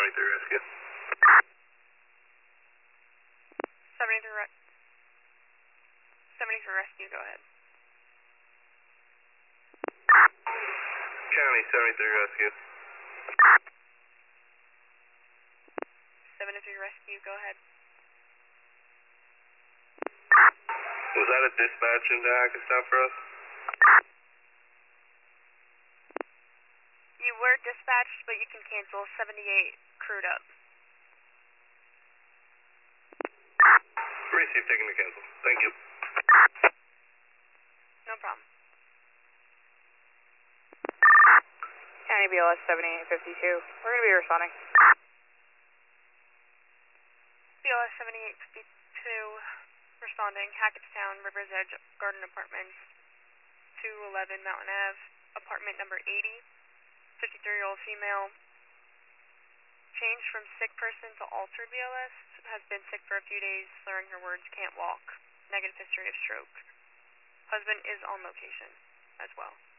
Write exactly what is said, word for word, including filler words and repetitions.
seventy-three rescue. seventy-three, re seventy-three rescue, go ahead. County seventy-three rescue. seventy-three rescue, go ahead. Was that a dispatch into Hackettstown for us? You were dispatched, but you can cancel. seventy-eight crewed up. Receive, taking to cancel. Thank you. No problem. County B L S seventy-eight fifty-two. We're going to be responding. B L S seventy-eight fifty-two, responding. Hackettstown, Rivers Edge, Garden Apartments, two eleven Mountain Ave, apartment number eighty, fifty-three-year-old female. Changed from sick person to altered B L S. Has been sick for a few days, slurring her words, can't walk. Negative history of stroke. Husband is on location as well.